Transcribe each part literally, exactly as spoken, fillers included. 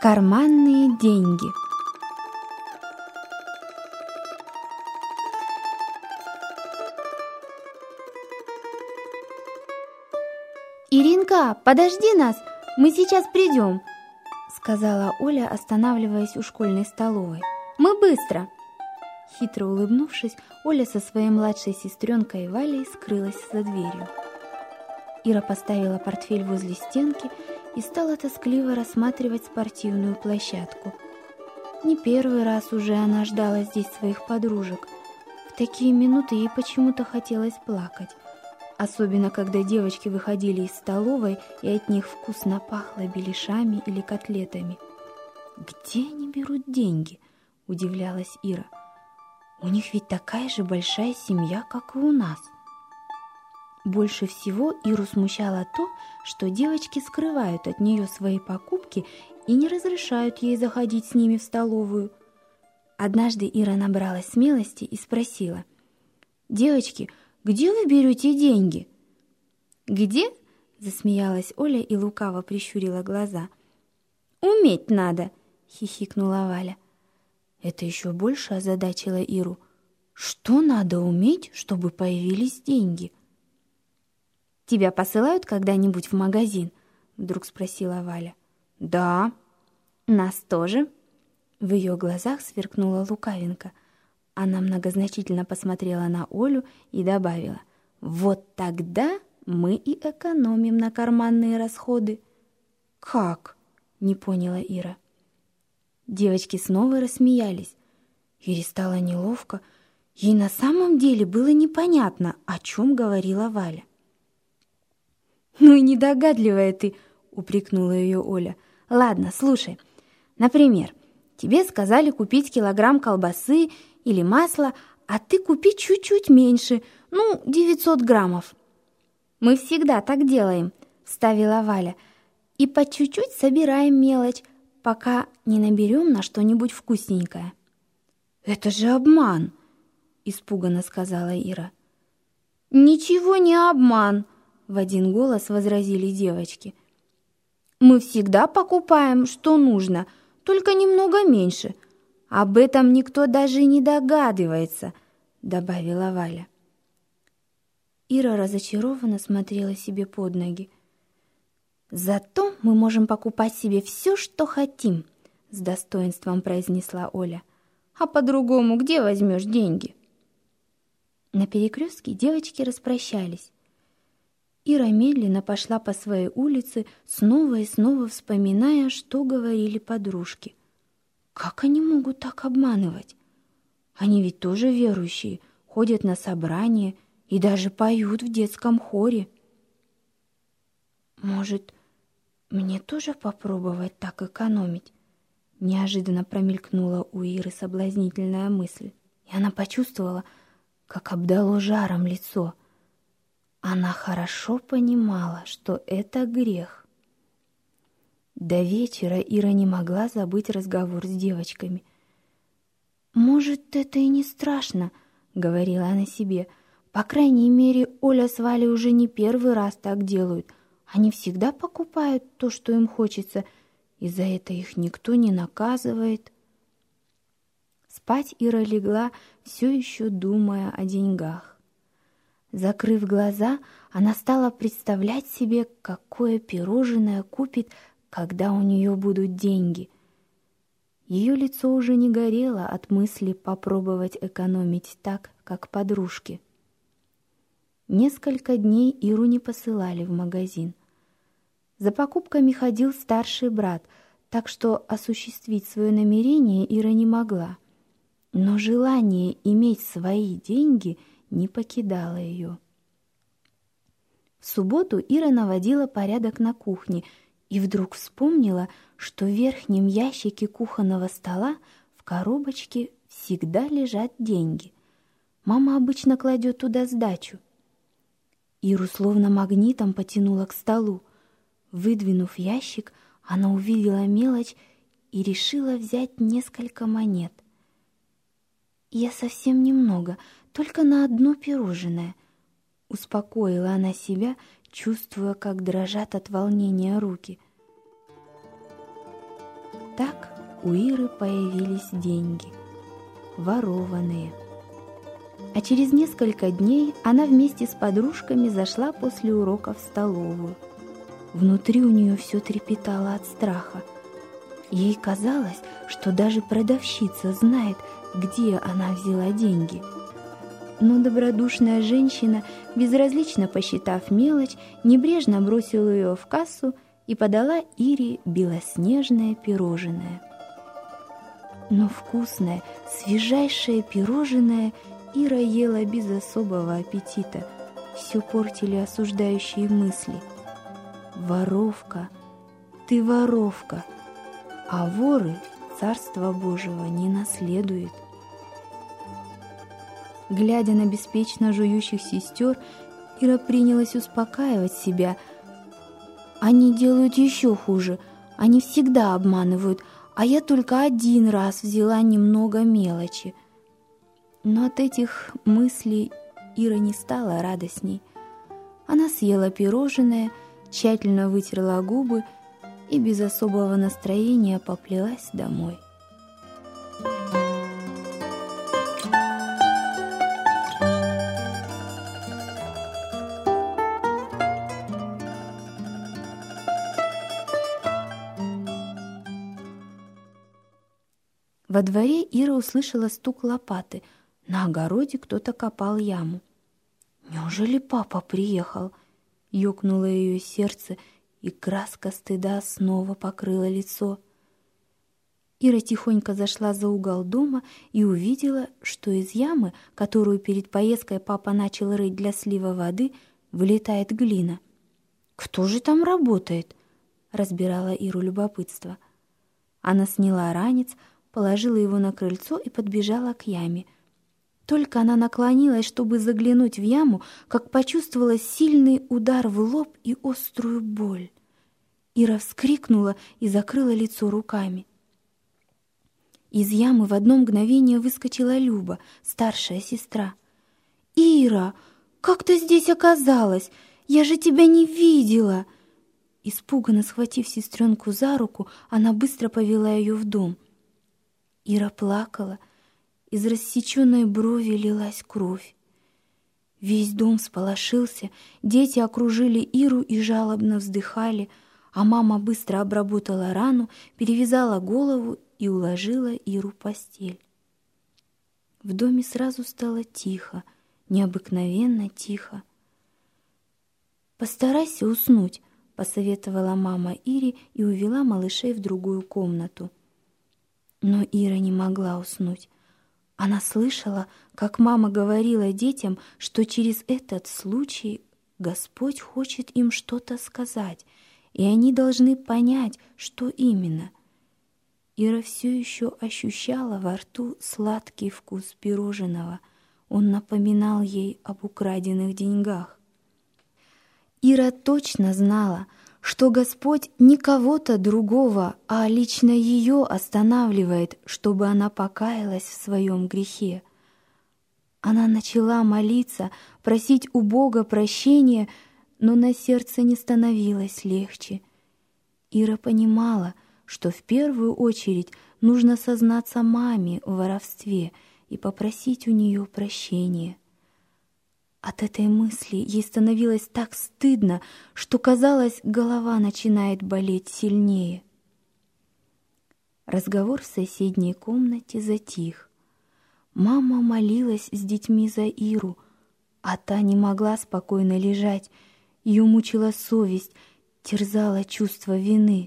Карманные деньги. «Иринка, подожди нас, мы сейчас придем», — сказала Оля, останавливаясь у школьной столовой. «Мы быстро». Хитро улыбнувшись, Оля со своей младшей сестренкой Валей скрылась за дверью. Ира поставила портфель возле стенки и стала тоскливо рассматривать спортивную площадку. Не первый раз уже она ждала здесь своих подружек. В такие минуты ей почему-то хотелось плакать. Особенно, когда девочки выходили из столовой, и от них вкусно пахло беляшами или котлетами. «Где они берут деньги?» – удивлялась Ира. «У них ведь такая же большая семья, как и у нас». Больше всего Иру смущало то, что девочки скрывают от нее свои покупки и не разрешают ей заходить с ними в столовую. Однажды Ира набралась смелости и спросила: «Девочки, где вы берете деньги?» «Где?» — засмеялась Оля и лукаво прищурила глаза. «Уметь надо!» — хихикнула Валя. Это еще больше озадачило Иру. Что надо уметь, чтобы появились деньги? «Тебя посылают когда-нибудь в магазин?» — вдруг спросила Валя. «Да». «Нас тоже?» В ее глазах сверкнула лукавинка. Она многозначительно посмотрела на Олю и добавила: «Вот тогда мы и экономим на карманные расходы». «Как?» — не поняла Ира. Девочки снова рассмеялись. Ире стало неловко. Ей на самом деле было непонятно, о чем говорила Валя. «Ну и недогадливая ты!» — упрекнула ее Оля. «Ладно, слушай. Например, тебе сказали купить килограмм колбасы или масла, а ты купи чуть-чуть меньше, ну, девятьсот граммов». «Мы всегда так делаем», — вставила Валя, «и по чуть-чуть собираем мелочь, пока не наберем на что-нибудь вкусненькое». «Это же обман», — испуганно сказала Ира. «Ничего не обман», — в один голос возразили девочки. «Мы всегда покупаем, что нужно, только немного меньше. Об этом никто даже не догадывается», — добавила Валя. Ира разочарованно смотрела себе под ноги. «Зато мы можем покупать себе все, что хотим», — с достоинством произнесла Оля. «А по-другому где возьмешь деньги?» На перекрестке девочки распрощались. Ира медленно пошла по своей улице, снова и снова вспоминая, что говорили подружки. Как они могут так обманывать? Они ведь тоже верующие, ходят на собрания и даже поют в детском хоре. Может, мне тоже попробовать так экономить? Неожиданно промелькнула у Иры соблазнительная мысль, и она почувствовала, как обдало жаром лицо. Она хорошо понимала, что это грех. До вечера Ира не могла забыть разговор с девочками. «Может, это и не страшно», — говорила она себе. «По крайней мере, Оля с Валей уже не первый раз так делают. Они всегда покупают то, что им хочется, и за это их никто не наказывает». Спать Ира легла, все еще думая о деньгах. Закрыв глаза, она стала представлять себе, какое пирожное купит, когда у нее будут деньги. Ее лицо уже не горело от мысли попробовать экономить так, как подружки. Несколько дней Иру не посылали в магазин. За покупками ходил старший брат, так что осуществить свое намерение Ира не могла. Но желание иметь свои деньги не покидало ее. В субботу Ира наводила порядок на кухне и вдруг вспомнила, что в верхнем ящике кухонного стола в коробочке всегда лежат деньги. Мама обычно кладет туда сдачу. Иру словно магнитом потянуло к столу. Выдвинув ящик, она увидела мелочь и решила взять несколько монет. «Я совсем немного, только на одно пирожное», — успокоила она себя, чувствуя, как дрожат от волнения руки. Так у Иры появились деньги, ворованные. А через несколько дней она вместе с подружками зашла после урока в столовую. Внутри у нее все трепетало от страха. Ей казалось, что даже продавщица знает, где она взяла деньги. Но добродушная женщина, безразлично посчитав мелочь, небрежно бросила ее в кассу и подала Ире белоснежное пирожное. Но вкусное, свежайшее пирожное Ира ела без особого аппетита. Все портили осуждающие мысли. «Воровка, ты воровка, а воры Царства Божьего не наследуют». Глядя на беспечно жующих сестер, Ира принялась успокаивать себя. «Они делают еще хуже, они всегда обманывают, а я только один раз взяла немного мелочи». Но от этих мыслей Ира не стала радостней. Она съела пирожное, тщательно вытерла губы и без особого настроения поплелась домой. Во дворе Ира услышала стук лопаты. На огороде кто-то копал яму. «Неужели папа приехал?» — ёкнуло ее сердце, и краска стыда снова покрыла лицо. Ира тихонько зашла за угол дома и увидела, что из ямы, которую перед поездкой папа начал рыть для слива воды, вылетает глина. «Кто же там работает?» — разбирала Иру любопытство. Она сняла ранец, положила его на крыльцо и подбежала к яме. Только она наклонилась, чтобы заглянуть в яму, как почувствовала сильный удар в лоб и острую боль. Ира вскрикнула и закрыла лицо руками. Из ямы в одно мгновение выскочила Люба, старшая сестра. «Ира, как ты здесь оказалась? Я же тебя не видела!» Испуганно схватив сестренку за руку, она быстро повела ее в дом. Ира плакала. Из рассеченной брови лилась кровь. Весь дом всполошился, дети окружили Иру и жалобно вздыхали, а мама быстро обработала рану, перевязала голову и уложила Иру в постель. В доме сразу стало тихо, необыкновенно тихо. «Постарайся уснуть», — посоветовала мама Ире и увела малышей в другую комнату. Но Ира не могла уснуть. Она слышала, как мама говорила детям, что через этот случай Господь хочет им что-то сказать, и они должны понять, что именно. Ира все еще ощущала во рту сладкий вкус пирожного. Он напоминал ей об украденных деньгах. Ира точно знала, что Господь не кого-то другого, а лично ее останавливает, чтобы она покаялась в своем грехе. Она начала молиться, просить у Бога прощения, но на сердце не становилось легче. Ира понимала, что в первую очередь нужно сознаться маме в воровстве и попросить у нее прощения. От этой мысли ей становилось так стыдно, что, казалось, голова начинает болеть сильнее. Разговор в соседней комнате затих. Мама молилась с детьми за Иру, а та не могла спокойно лежать. Ее мучила совесть, терзало чувство вины.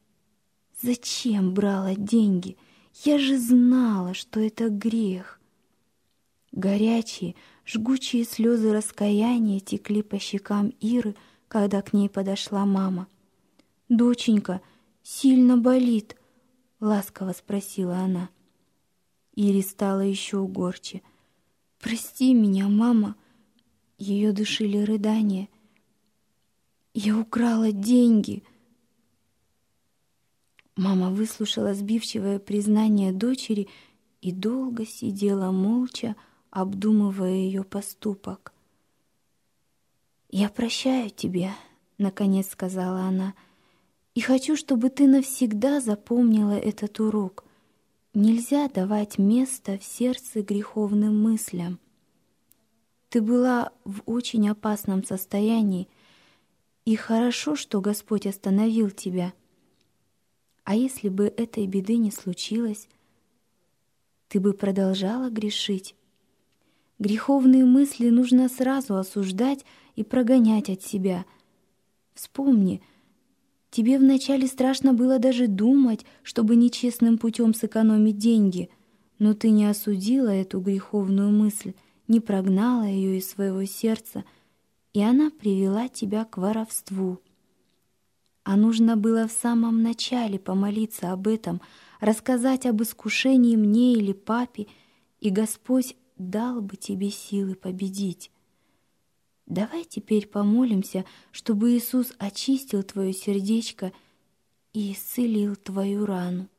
«Зачем брала деньги? Я же знала, что это грех». Горячие, жгучие слезы раскаяния текли по щекам Иры, когда к ней подошла мама. «Доченька, сильно болит?» — ласково спросила она. Ире стало еще горче. «Прости меня, мама!» Ее душили рыдания. «Я украла деньги!» Мама выслушала сбивчивое признание дочери и долго сидела молча, обдумывая ее поступок. «Я прощаю тебя», — наконец сказала она. И хочу, чтобы ты навсегда запомнила этот урок. Нельзя давать место в сердце греховным мыслям. Ты была в очень опасном состоянии, и хорошо, что Господь остановил тебя. А если бы этой беды не случилось, ты бы продолжала грешить. Греховные мысли нужно сразу осуждать и прогонять от себя. Вспомни, тебе вначале страшно было даже думать, чтобы нечестным путем сэкономить деньги, но ты не осудила эту греховную мысль, не прогнала ее из своего сердца, и она привела тебя к воровству. А нужно было в самом начале помолиться об этом, рассказать об искушении мне или папе, и Господь дал бы тебе силы победить. Давай теперь помолимся, чтобы Иисус очистил твое сердечко и исцелил твою рану.